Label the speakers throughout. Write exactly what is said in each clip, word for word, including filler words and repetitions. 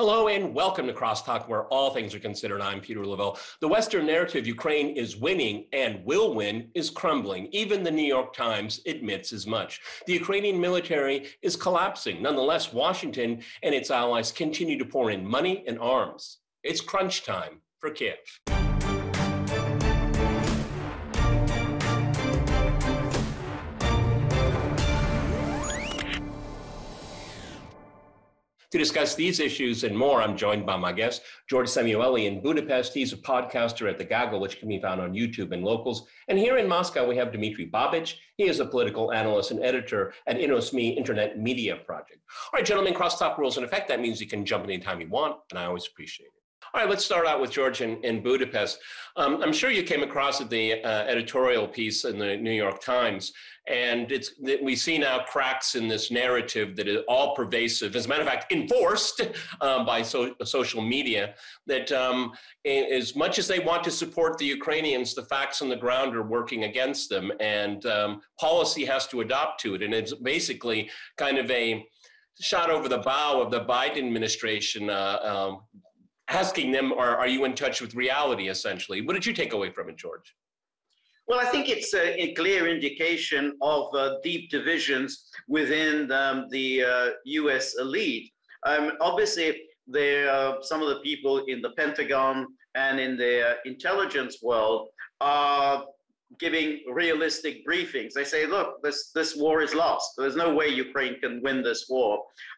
Speaker 1: Hello and welcome to Crosstalk, where all things are considered. I'm Peter Lavelle. The Western narrative, Ukraine is winning and will win, is crumbling. Even the New York Times admits as much. The Ukrainian military is collapsing. Nonetheless, Washington and its allies continue to pour in money and arms. It's crunch time for Kiev. To discuss these issues and more, I'm joined by my guest, George Samueli in Budapest. He's a podcaster at The Gaggle, which can be found on YouTube and Locals. And here in Moscow, we have Dmitry Babych. He is a political analyst and editor at InnoSme Internet Media Project. All right, gentlemen, Crosstalk rules in effect. That means you can jump anytime you want, and I always appreciate it. All right, let's start out with George in, in Budapest. Um, I'm sure you came across the uh, editorial piece in the New York Times, and it's we see now cracks in this narrative that is all pervasive, as a matter of fact, enforced um, by so, social media, that um, as much as they want to support the Ukrainians, the facts on the ground are working against them, and um, policy has to adopt to it. And it's basically kind of a shot over the bow of the Biden administration, uh, um, asking them, are, are you in touch with reality, essentially? What did you take away from it, George?
Speaker 2: Well, I think it's a, a clear indication of uh, deep divisions within um, the uh, U S elite. Um, obviously, there are some of the people in the Pentagon and in the uh, intelligence world are giving realistic briefings. They say, look, this, this war is lost. There's no way Ukraine can win this war.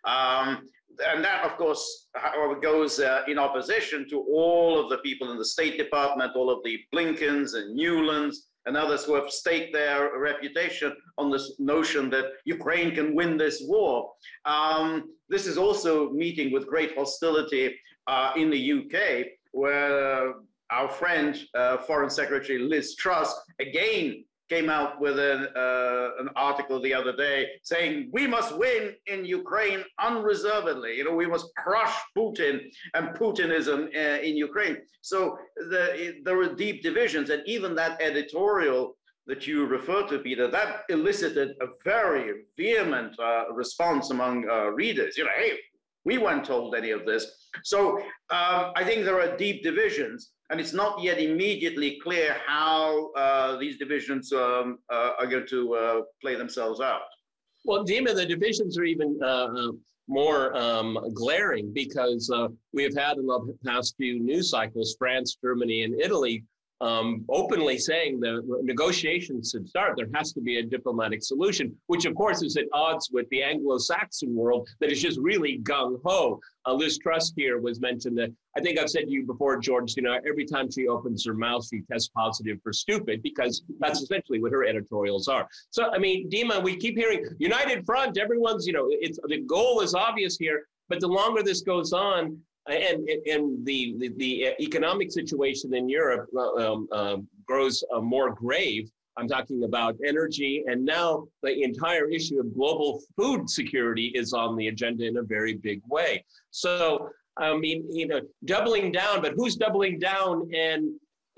Speaker 2: Um, and that, of course, however, goes uh, in opposition to all of the people in the State Department, all of the Blinkens and Newlands and others who have staked their reputation on this notion that Ukraine can win this war. Um, this is also meeting with great hostility uh, in the U K, where our friend, uh, Foreign Secretary Liz Truss, again came out with an, uh, an article the other day saying, we must win in Ukraine unreservedly. You know, we must crush Putin and Putinism uh, in Ukraine. So the, there were deep divisions, and even that editorial that you refer to, Peter, that elicited a very vehement uh, response among uh, readers. You know, hey, we weren't told any of this. So um, I think there are deep divisions, and it's not yet immediately clear how uh, these divisions um, uh, are going to uh, play themselves out.
Speaker 1: Well, Dima, the divisions are even uh, more um, glaring because uh, we have had in the past few news cycles, France, Germany, and Italy um, openly saying the negotiations should start. There has to be a diplomatic solution, which of course is at odds with the Anglo-Saxon world that is just really gung-ho. Uh, Liz Truss here was mentioned that, I think I've said to you before, George, you know, every time she opens her mouth, she tests positive for stupid, because that's essentially what her editorials are. So, I mean, Dima, we keep hearing United Front, everyone's, you know, it's the goal is obvious here, but the longer this goes on, and, and the, the, the economic situation in Europe um, uh, grows uh, more grave. I'm talking about energy, and now the entire issue of global food security is on the agenda in a very big way. So, I mean, you know, doubling down, but who's doubling down, and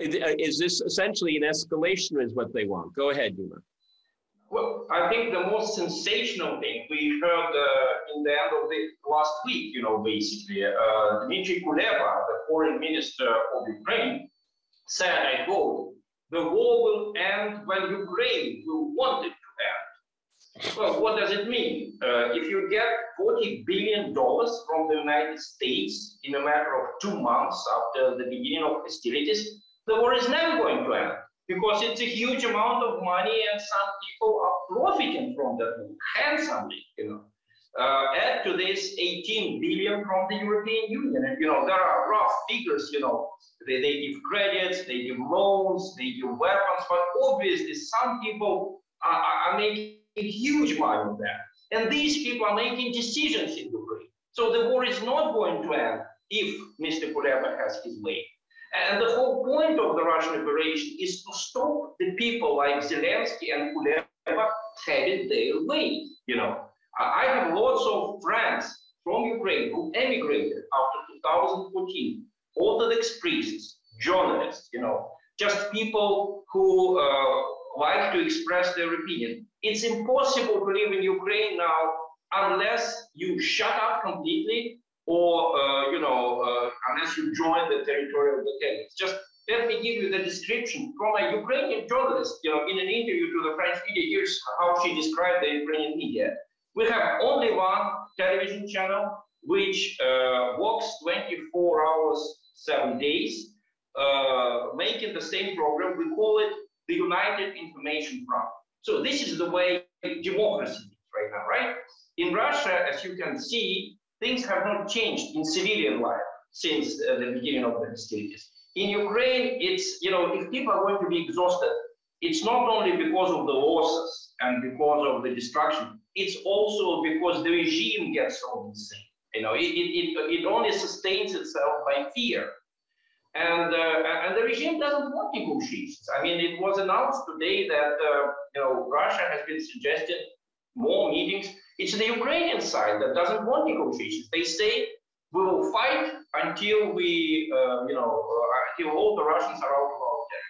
Speaker 1: is this essentially an escalation is what they want? Go ahead, Dima.
Speaker 3: Well, I think the most sensational thing we heard uh, in the end of the last week, you know, basically, uh, Dmitry Kuleba, the foreign minister of Ukraine, said, I quote, the war will end when Ukraine will want it to end. Well, what does it mean? Uh, if you get forty billion dollars from the United States in a matter of two months after the beginning of hostilities, the war is never going to end, because it's a huge amount of money and some people are profiting from that move handsomely, you know. Uh, add to this eighteen billion from the European Union, and you know, there are rough figures, you know, they, they give credits, they give loans, they give weapons, but obviously some people are, are making huge money on that. And these people are making decisions in Ukraine. So the war is not going to end if Mister Kuleba has his way. And the whole point of the Russian operation is to stop the people like Zelensky and Kuleba having their way. You know, I have lots of friends from Ukraine who emigrated after two thousand fourteen, Orthodox priests, journalists, you know, just people who uh, like to express their opinion. It's impossible to live in Ukraine now unless you shut up completely or, uh, you know, uh, unless you join the territorial blockade. Just let me give you the description from a Ukrainian journalist, you know, in an interview to the French media. Here's how she described the Ukrainian media. We have only one television channel which uh, works twenty-four hours, seven days, uh, making the same program. We call it the United Information Front. So this is the way democracy is right now, right? In Russia, as you can see, things have not changed in civilian life since uh, the beginning of the hostilities. In Ukraine, it's, you know, if people are going to be exhausted, it's not only because of the losses and because of the destruction, it's also because the regime gets so insane. You know, it, it, it, it only sustains itself by fear. And, uh, and the regime doesn't want negotiations. I mean, it was announced today that, uh, you know, Russia has been suggesting more meetings. It's the Ukrainian side that doesn't want negotiations. They say, we will fight until we, uh, you know, uh, until all the Russians are out of our territory.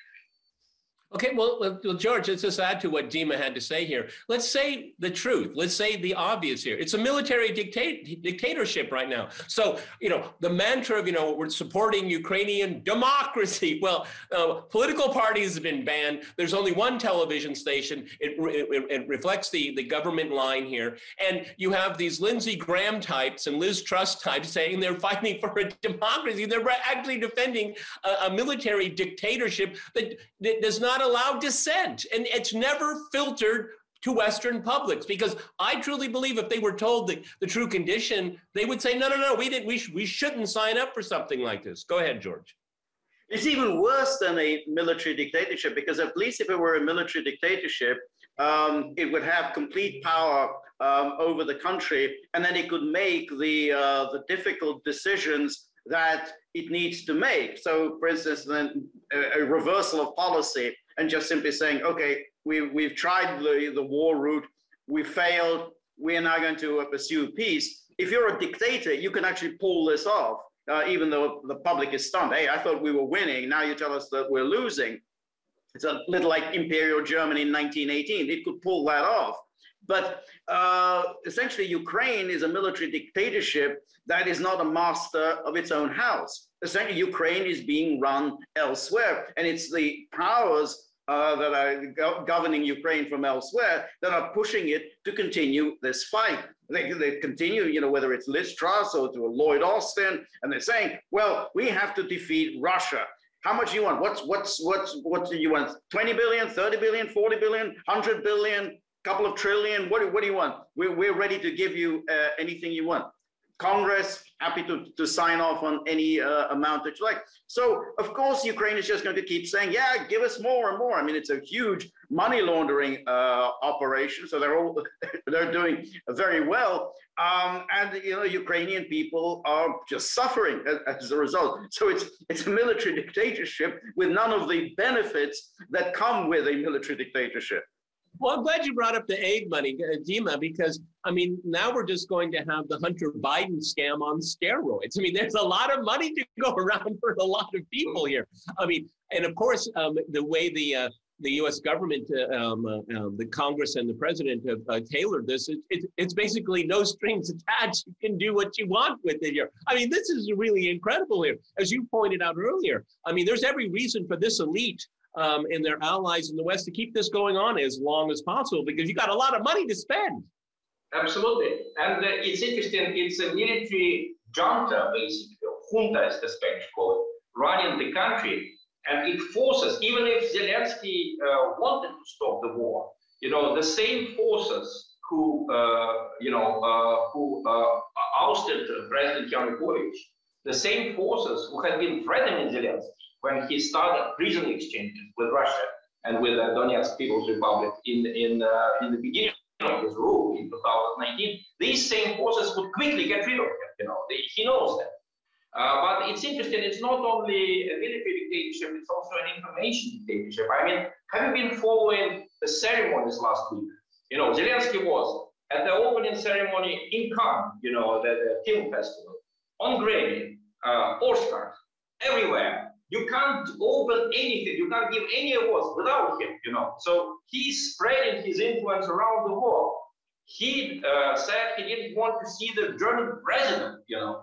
Speaker 1: Okay, well, well, George, let's just add to what Dima had to say here. Let's say the truth. Let's say the obvious here. It's a military dictat dictatorship right now. So, you know, the mantra of, you know, we're supporting Ukrainian democracy. Well, uh, political parties have been banned. There's only one television station. It, it, it reflects the, the government line here. And you have these Lindsey Graham types and Liz Truss types saying they're fighting for a democracy. They're actually defending a, a military dictatorship that, that does not allow dissent, and it's never filtered to Western publics, because I truly believe if they were told the, the true condition, they would say, no, no, no, we didn't, we, sh we shouldn't sign up for something like this. Go ahead, George.
Speaker 2: It's even worse than a military dictatorship, because at least if it were a military dictatorship, um, it would have complete power um, over the country, and then it could make the, uh, the difficult decisions that it needs to make. So, for instance, then a, a reversal of policy and just simply saying, okay, we, we've tried the, the war route, we failed, we are now going to uh, pursue peace. If you're a dictator, you can actually pull this off, uh, even though the public is stunned. Hey, I thought we were winning, now you tell us that we're losing. It's a little like Imperial Germany in nineteen eighteen, it could pull that off. But uh, essentially, Ukraine is a military dictatorship that is not a master of its own house. Essentially, Ukraine is being run elsewhere, and it's the powers uh, that are go governing Ukraine from elsewhere that are pushing it to continue this fight. They, they continue, you know, whether it's Liz Truss or to Lloyd Austin, and they're saying, well, we have to defeat Russia. How much do you want? What's, what's, what's, what do you want? twenty billion, thirty billion, forty billion, one hundred billion? Couple of trillion, what, what do you want? We're, we're ready to give you uh, anything you want. Congress, happy to, to sign off on any uh, amount that you like. So, of course, Ukraine is just going to keep saying, yeah, give us more and more. I mean, it's a huge money laundering uh, operation, so they're all they're doing very well. Um, and, you know, Ukrainian people are just suffering as, as a result. So it's, it's a military dictatorship with none of the benefits that come with a military dictatorship.
Speaker 1: Well, I'm glad you brought up the aid money, Dima, because, I mean, now we're just going to have the Hunter Biden scam on steroids. I mean, there's a lot of money to go around for a lot of people here. I mean, and of course, um, the way the uh, the U S government, uh, um, uh, um, the Congress and the president have uh, tailored this, it, it, it's basically no strings attached. You can do what you want with it here. I mean, this is really incredible here. As you pointed out earlier, I mean, there's every reason for this elite Um, and their allies in the West to keep this going on as long as possible, because you got a lot of money to spend.
Speaker 3: Absolutely. And uh, it's interesting, it's a military junta, basically, junta as the Spanish call it, running the country. And it forces, even if Zelensky uh, wanted to stop the war, you know, the same forces who, uh, you know, uh, who uh, ousted President Yanukovych, the same forces who had been threatening Zelensky when he started prison exchanges with Russia and with the Donetsk People's Republic in, in, uh, in the beginning of his rule in two thousand nineteen, these same forces would quickly get rid of him, you know, they, he knows that. Uh, but it's interesting, it's not only a military dictatorship, it's also an information dictatorship. I mean, have you been following the ceremonies last week? You know, Zelensky was at the opening ceremony in Cannes, you know, the, the film festival, on Grammy, uh, Oscars, everywhere. You can't open anything, you can't give any awards without him, you know. So he's spreading his influence around the world. He uh, said he didn't want to see the German president, you know.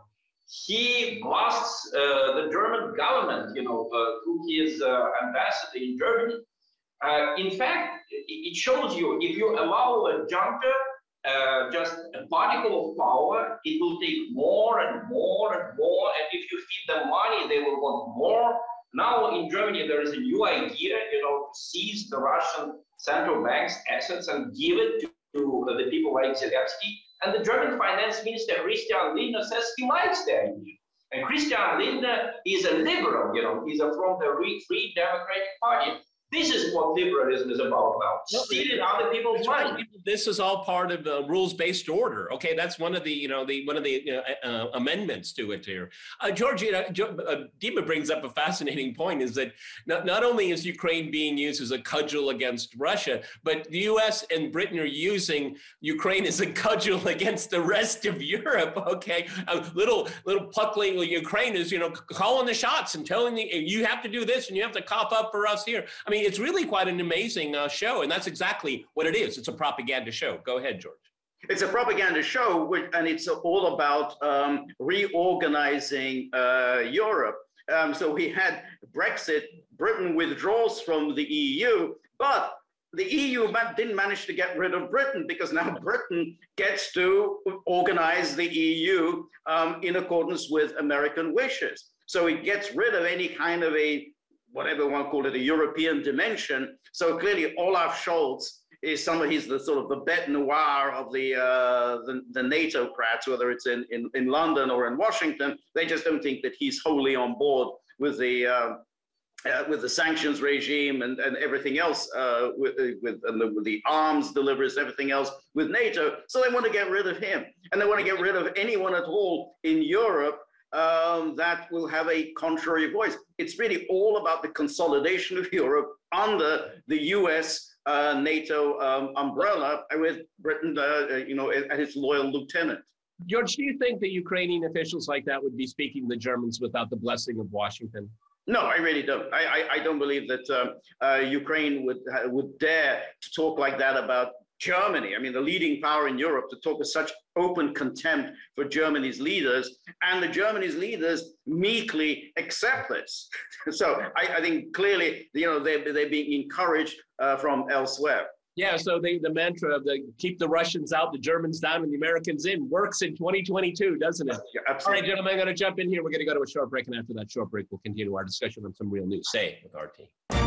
Speaker 3: he blasts uh, the German government, you know, uh, through his uh, ambassador in Germany. Uh, in fact, it shows you if you allow a junta uh, just a particle of power, it will take more and more and more. And if you feed them money, they will want more. Now in Germany, there is a new idea, you know, to seize the Russian central bank's assets and give it to, to the people like Zelensky. And the German finance minister, Christian Lindner, says he likes the idea. And Christian Lindner is a liberal, you know, he's a, from the Free Democratic Party. This is what liberalism is about now, stealing other people's money.
Speaker 1: Right. This is all part of the rules-based order. Okay, that's one of the, you know, the one of the uh, uh, amendments to it here. Uh, George, you know, uh, Dima brings up a fascinating point: is that not, not only is Ukraine being used as a cudgel against Russia, but the U S and Britain are using Ukraine as a cudgel against the rest of Europe. Okay, a little little pluckling Ukraine is, you know, calling the shots and telling the you have to do this and you have to cough up for us here. I mean, it's really quite an amazing uh, show, and that's exactly what it is. It's a propaganda show. Go ahead, George.
Speaker 2: It's a propaganda show, and it's all about um, reorganizing uh, Europe. Um, so we had Brexit, Britain withdraws from the E U, but the E U didn't manage to get rid of Britain because now Britain gets to organize the E U um, in accordance with American wishes. So it gets rid of any kind of a whatever one call it, a European dimension. So clearly Olaf Scholz is somebody, he's the sort of the bête noire of the, uh, the, the NATO crats, whether it's in, in, in London or in Washington. They just don't think that he's wholly on board with the, uh, uh, with the sanctions regime and, and everything else, uh, with, with, and the, with the arms deliveries, everything else with NATO. So they want to get rid of him. And they want to get rid of anyone at all in Europe Um, that will have a contrary voice. It's really all about the consolidation of Europe under the U S uh, NATO um, umbrella, with Britain, uh, you know, as its loyal lieutenant.
Speaker 1: George, do you think that Ukrainian officials like that would be speaking to the Germans without the blessing of Washington?
Speaker 2: No, I really don't. I, I, I don't believe that uh, uh, Ukraine would uh, would dare to talk like that about Germany. I mean, the leading power in Europe, to talk with such open contempt for Germany's leaders, and the Germany's leaders meekly accept this. So I, I think clearly, you know, they're, they're being encouraged uh, from elsewhere.
Speaker 1: Yeah, so the, the mantra of the keep the Russians out, the Germans down, and the Americans in works in twenty twenty-two, doesn't it?
Speaker 2: Yeah, absolutely.
Speaker 1: All right, gentlemen, I'm going to jump in here. We're going to go to a short break, and after that short break, we'll continue our discussion on some real news. Say with R T.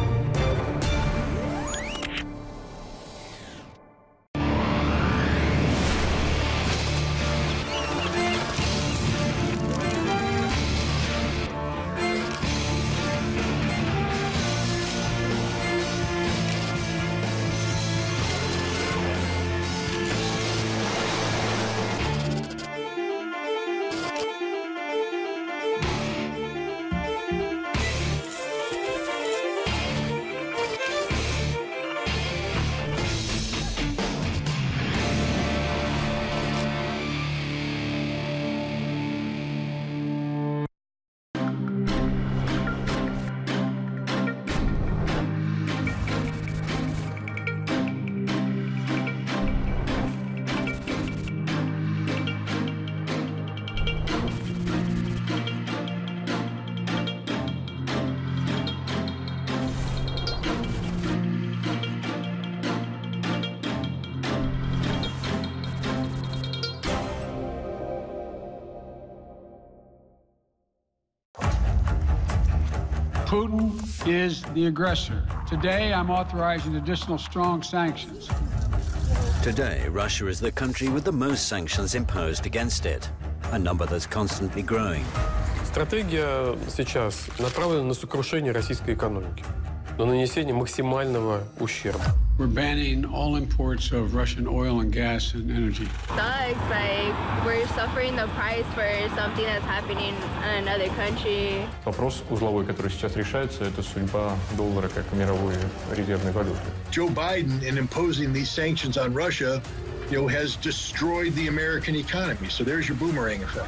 Speaker 4: Putin is the aggressor. Today, I'm authorizing additional strong sanctions.
Speaker 5: Today, Russia is the country with the most sanctions imposed against it, a number that's constantly growing.
Speaker 6: Стратегия сейчас направлена на сокрушение российской экономики, на нанесение максимального ущерба.
Speaker 4: We're banning all imports of Russian oil and gas and energy.
Speaker 7: Sucks, like we're suffering the price for something that's happening in another country.
Speaker 6: Вопрос узловой, который сейчас решается, это судьба доллара как мировой резервной валюты.
Speaker 8: Joe Biden, in imposing these sanctions on Russia, you know, has destroyed the American economy. So there's your boomerang effect.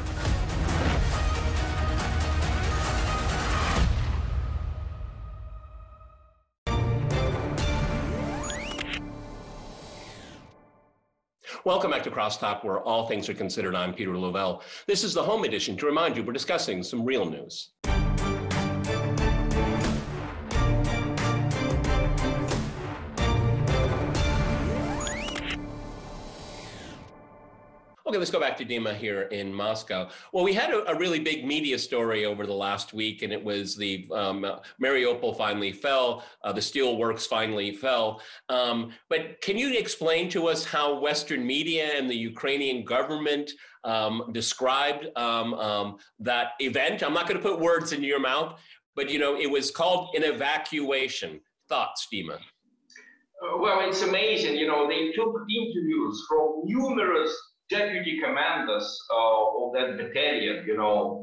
Speaker 1: Welcome back to Crosstalk, where all things are considered. I'm Peter Lavelle. This is the home edition. To remind you, we're discussing some real news. Okay, let's go back to Dima here in Moscow. Well, we had a, a really big media story over the last week, and it was the um, Mariupol finally fell, uh, the steel works finally fell. Um, but can you explain to us how Western media and the Ukrainian government um, described um, um, that event? I'm not going to put words in your mouth, but you know, it was called an evacuation. Thoughts, Dima?
Speaker 3: Uh, well, it's amazing. You know, they took interviews from numerous deputy commanders uh, of that battalion, you know.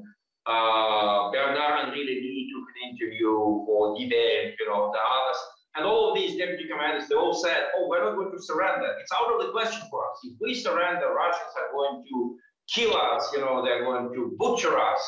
Speaker 3: Uh, Bernard really took an interview for D-Day, you know, the others. And all of these deputy commanders, they all said, oh, we're not going to surrender. It's out of the question for us. If we surrender, Russians are going to kill us, you know, they're going to butcher us.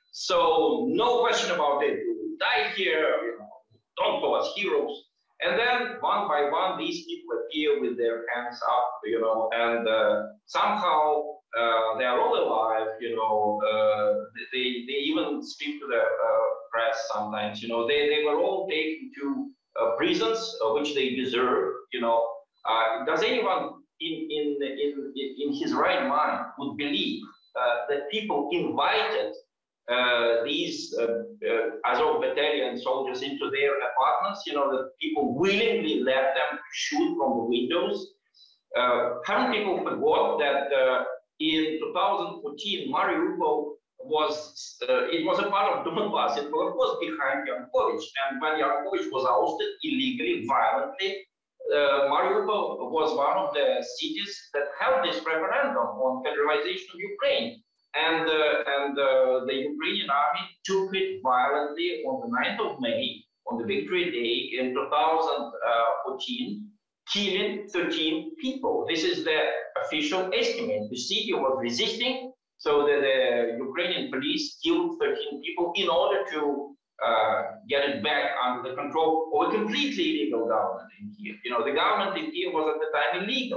Speaker 3: So no question about it. We will die here, you know, don't call us heroes. And then one by one, these people appear with their hands up, you know, and uh, somehow uh, they are all alive, you know. Uh, they, they even speak to the uh, press sometimes, you know. They, they were all taken to uh, prisons, uh, which they deserve, you know. Uh, does anyone in, in, in, in his right mind would believe uh, that people invited Uh, these uh, uh, Azov battalion soldiers into their apartments, you know, that people willingly let them shoot from the windows? Uh, haven't people forgot that uh, in two thousand fourteen, Mariupol was, uh, it was a part of Donbass, it was behind Yanukovych, and when Yanukovych was ousted illegally, violently, uh, Mariupol was one of the cities that held this referendum on federalization of Ukraine. And, uh, and uh, the Ukrainian army took it violently on the ninth of May, on the Victory Day in two thousand fourteen, killing thirteen people. This is the official estimate. The city was resisting, so the, the Ukrainian police killed thirteen people in order to uh, get it back under the control of a completely illegal government in Kiev. You know, the government in Kiev was at the time illegal.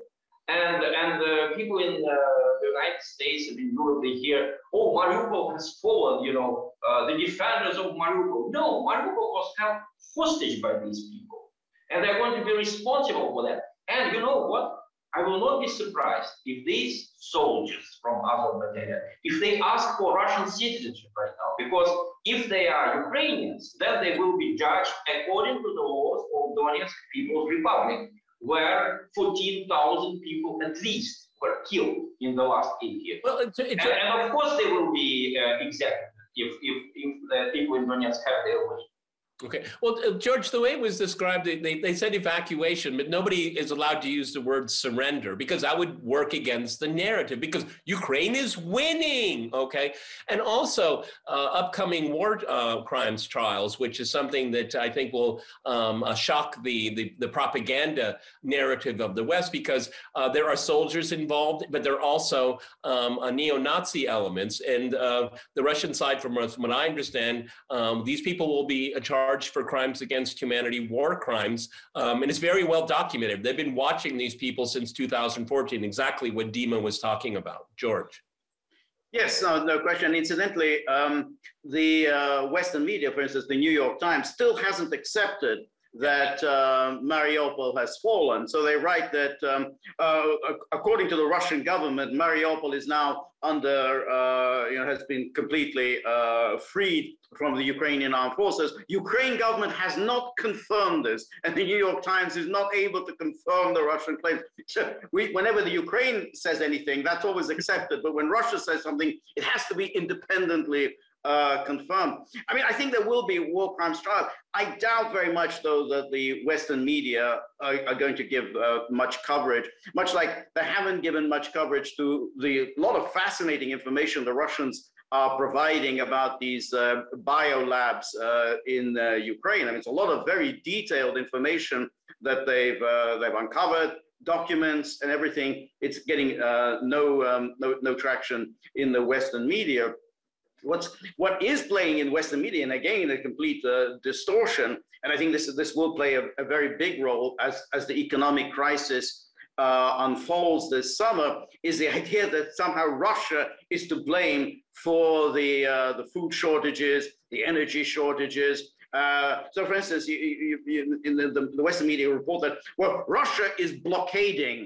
Speaker 3: And, and uh, people in uh, the United States and in Europe, they hear, oh, Mariupol has fallen, you know, uh, the defenders of Mariupol. No, Mariupol was held hostage by these people. And they're going to be responsible for that. And you know what? I will not be surprised if these soldiers from Azov battalion, if they ask for Russian citizenship right now, because if they are Ukrainians, then they will be judged according to the laws of Donetsk People's Republic, where fourteen thousand people at least were killed in the last eight years. Well, it's, it's and, and of course they will be uh, executed if, if, if the people in Donetsk have their way.
Speaker 1: Okay. Well, uh, George, the way it was described, they, they said evacuation, but nobody is allowed to use the word surrender because that would work against the narrative because Ukraine is winning, okay? And also uh, upcoming war uh, crimes trials, which is something that I think will um, uh, shock the, the, the propaganda narrative of the West because uh, there are soldiers involved, but there are also um, uh, neo-Nazi elements. And uh, the Russian side, from what I understand, um, these people will be charged for crimes against humanity, war crimes, um, and it's very well documented. They've been watching these people since two thousand fourteen, exactly what Dima was talking about. George.
Speaker 2: Yes, no, no question. Incidentally, um, the uh, Western media, for instance, the New York Times, still hasn't accepted that uh, Mariupol has fallen. So they write that, um, uh, according to the Russian government, Mariupol is now under, uh, you know, has been completely uh, freed from the Ukrainian armed forces. Ukraine government has not confirmed this, and the New York Times is not able to confirm the Russian claims. So we, whenever the Ukraine says anything, that's always accepted. But when Russia says something, it has to be independently uh, confirmed. I mean, I think there will be war crimes trial. I doubt very much, though, that the Western media are, are going to give uh, much coverage, much like they haven't given much coverage to the lot of fascinating information the Russians are providing about these uh, biolabs uh, in uh, Ukraine. I mean, it's a lot of very detailed information that they've uh, they've uncovered, documents and everything. It's getting uh, no, um, no no traction in the Western media. What's what is playing in Western media, and again, a complete uh, distortion. And I think this this will play a, a very big role as as the economic crisis uh, unfolds this summer is the idea that somehow Russia is to blame for the, uh, the food shortages, the energy shortages. Uh, so, for instance, you, you, you, in the, the Western media report that, well, Russia is blockading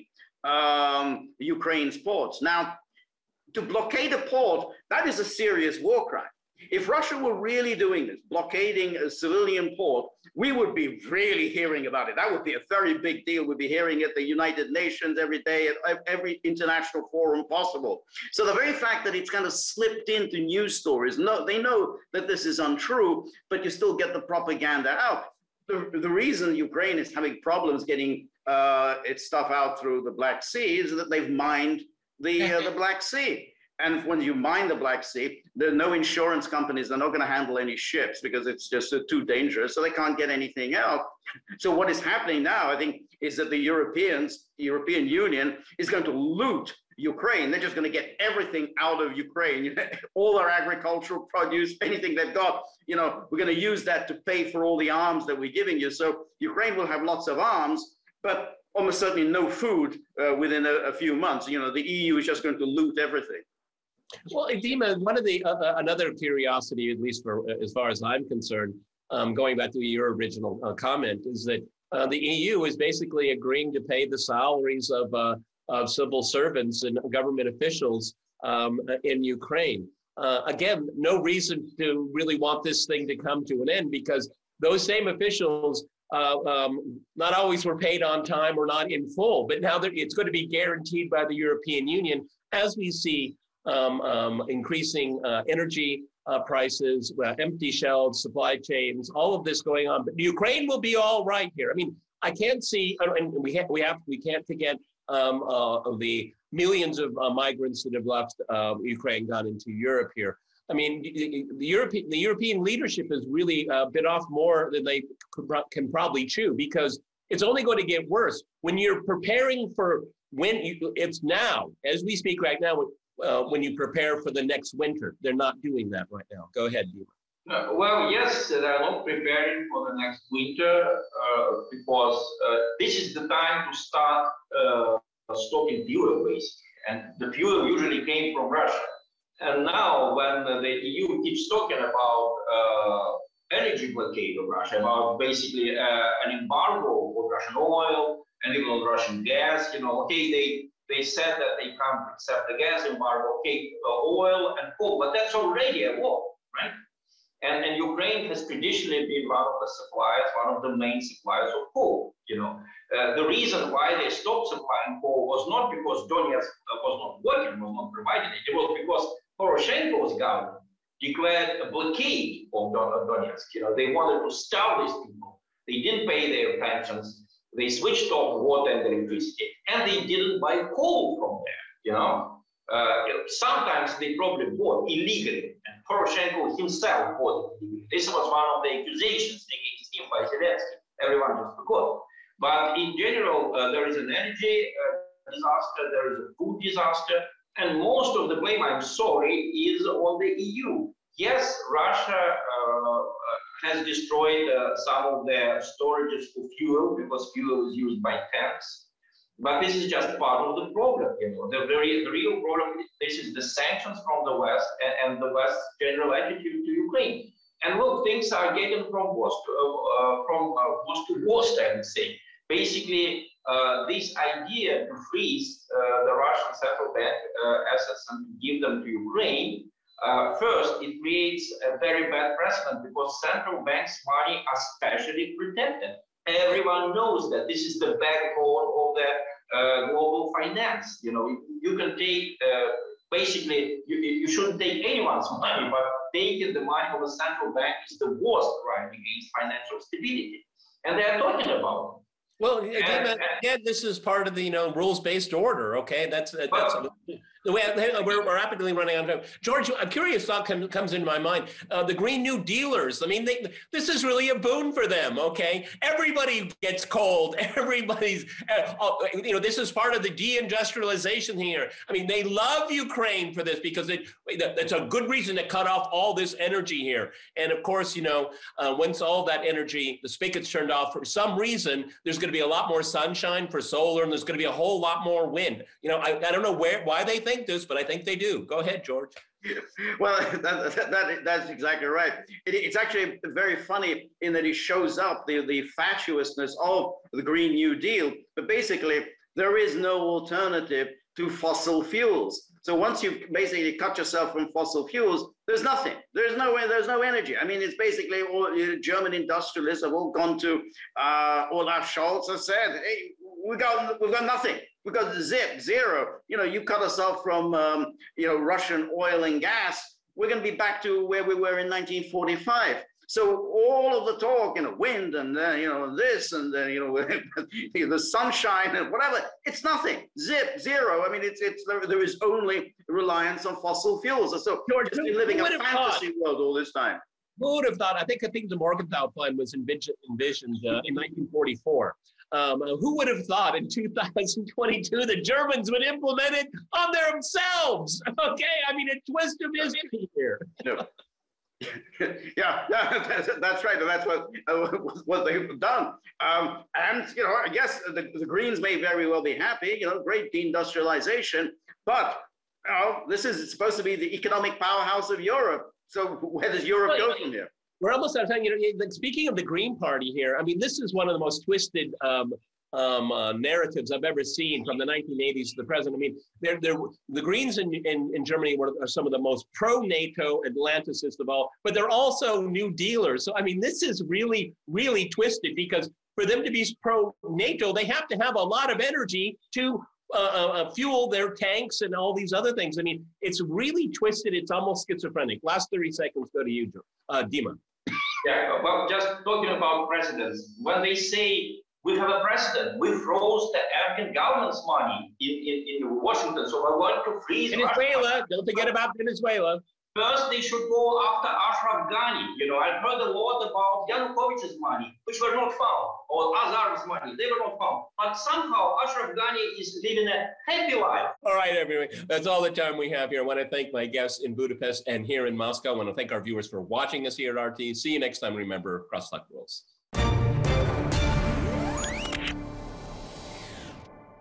Speaker 2: um, Ukraine's ports. Now, to blockade a port, that is a serious war crime. If Russia were really doing this, blockading a civilian port, we would be really hearing about it. That would be a very big deal. We'd be hearing it at the United Nations every day, at every international forum possible. So the very fact that it's kind of slipped into news stories, no, they know that this is untrue, but you still get the propaganda out. The, the reason Ukraine is having problems getting uh, its stuff out through the Black Sea is that they've mined the, uh, the Black Sea. And when you mine the Black Sea, there are no insurance companies. They're not going to handle any ships because it's just uh, too dangerous. So they can't get anything out. So what is happening now, I think, is that the Europeans, the European Union is going to loot Ukraine. They're just going to get everything out of Ukraine, all their agricultural produce, anything they've got. You know, we're going to use that to pay for all the arms that we're giving you. So Ukraine will have lots of arms, but almost certainly no food uh, within a, a few months. You know, the E U is just going to loot everything.
Speaker 1: Well, Dima, one of the uh, another curiosity, at least for as far as I'm concerned, um, going back to your original uh, comment, is that uh, the E U is basically agreeing to pay the salaries of uh, of civil servants and government officials um, in Ukraine. Uh, again, no reason to really want this thing to come to an end, because those same officials uh, um, not always were paid on time or not in full, but now that it's going to be guaranteed by the European Union, as we see Um, um, increasing uh, energy uh, prices, uh, empty shelves, supply chains, all of this going on. But Ukraine will be all right here. I mean, I can't see, and we have, we have, we can't forget um, uh, the millions of uh, migrants that have left uh, Ukraine, gone into Europe here. I mean, the European the European leadership has really uh, bit off more than they could, can probably chew, because it's only going to get worse when you're preparing for when you, it's now, as we speak right now. Uh, when you prepare for the next winter. They're not doing that right now. Go ahead, Dima.
Speaker 3: Uh, well, yes, they're not preparing for the next winter uh, because uh, this is the time to start uh, stocking fuel, basically. And the fuel usually came from Russia. And now when the E U keeps talking about uh, energy blockade of Russia, about basically uh, an embargo on Russian oil and even on Russian gas, you know, okay, they They said that they can't accept the gas embargo, okay, uh, oil and coal, but that's already a war, right? And, and Ukraine has traditionally been one of the suppliers, one of the main suppliers of coal, you know. Uh, the reason why they stopped supplying coal was not because Donetsk uh, was not working, was not providing it. It was because Poroshenko's government declared a blockade of Donetsk. You know, they wanted to starve these people. They didn't pay their pensions. They switched off water and electricity, and they didn't buy coal from there, you know. Uh, you know, sometimes they probably bought illegally, and Poroshenko himself bought it illegally. This was one of the accusations against him by Zelensky. Everyone just forgot. But in general, uh, there is an energy uh, disaster, there is a food disaster, and most of the blame, I'm sorry, is on the E U. Yes, Russia uh, has destroyed uh, some of their storages for fuel, because fuel is used by tanks. But this is just part of the problem. You know, the very the real problem. This is the sanctions from the West and, and the West's general attitude to Ukraine. And look, things are getting from worse to uh, uh, from uh, worse to worse, I would say. Basically, uh, this idea to freeze uh, the Russian central bank uh, assets and give them to Ukraine. Uh, first, it creates a very bad precedent, because central banks' money are specially protected. Everyone knows that this is the backbone of the uh, global finance. You know, you, you can take, uh, basically, you, you shouldn't take anyone's money, but taking the money of a central bank is the worst crime against financial stability. And they're talking about it.
Speaker 1: Well, again, and, again, this is part of the, you know, rules-based order. Okay, that's that's
Speaker 3: but,
Speaker 1: We're, we're rapidly running out of time. George, a curious thought come, comes into my mind. Uh, the Green New Dealers, I mean, they, this is really a boon for them, okay? Everybody gets cold. Everybody's, uh, you know, this is part of the deindustrialization here. I mean, they love Ukraine for this because it, that's a good reason to cut off all this energy here. And of course, you know, uh, once all that energy, the spigot's turned off for some reason, there's going to be a lot more sunshine for solar, and there's going to be a whole lot more wind. You know, I, I don't know where why they think this, but I think they do. Go ahead, George.
Speaker 2: Well, that, that, that, that's exactly right. It, it's actually very funny in that it shows up the, the fatuousness of the Green New Deal, but basically there is no alternative to fossil fuels. So once you basically cut yourself from fossil fuels, there's nothing. There's no way. There's no energy. I mean, it's basically all you know, German industrialists have all gone to uh, Olaf Scholz and said, "Hey, we got we've got nothing. We got zip zero. You know, you cut us off from um, you know Russian oil and gas. We're going to be back to where we were in nineteen forty-five." So all of the talk, you know, wind and uh, you know this and uh, you know the sunshine and whatever, it's nothing. Zip, zero. I mean, it's it's there, there is only reliance on fossil fuels. So
Speaker 1: George,
Speaker 2: just been living a fantasy
Speaker 1: thought?
Speaker 2: world all this time.
Speaker 1: Who would have thought? I think I think the Morgenthau Plan was envisioned, envisioned uh, in nineteen forty-four. Um, uh, who would have thought in two thousand twenty-two the Germans would implement it on themselves? Okay, I mean, a twist of history here.
Speaker 2: Yeah. yeah, yeah, that's, that's right, and that's what uh, what they've done. Um, and you know, I guess the, the Greens may very well be happy. You know, great deindustrialization, but you know, this is supposed to be the economic powerhouse of Europe. So where does Europe
Speaker 1: well,
Speaker 2: go from here?
Speaker 1: We're almost out of time. You know, speaking of the Green Party here, I mean, this is one of the most twisted um, um, uh, narratives I've ever seen from the nineteen eighties to the present. I mean, they're, they're, the Greens in, in, in Germany were, are some of the most pro-NATO Atlanticists of all, but they're also New Dealers. So, I mean, this is really, really twisted because for them to be pro-NATO, they have to have a lot of energy to uh, uh, fuel their tanks and all these other things. I mean, it's really twisted. It's almost schizophrenic. Last thirty seconds, go to you, uh, Dima.
Speaker 3: Yeah, well, just talking about presidents, when they say we have a president, we froze the American government's money in, in, in Washington, so we're going to freeze
Speaker 1: Venezuela.
Speaker 3: Russia.
Speaker 1: Don't forget about Venezuela.
Speaker 3: First, they should go after Ashraf Ghani. You know, I've heard a lot about Yanukovych's money, which were not found, or Azar's money, they were not found. But somehow Ashraf Ghani is living a happy life.
Speaker 1: All right, everyone. That's all the time we have here. I want to thank my guests in Budapest and here in Moscow. I want to thank our viewers for watching us here at R T. See you next time. Remember, cross luck rules.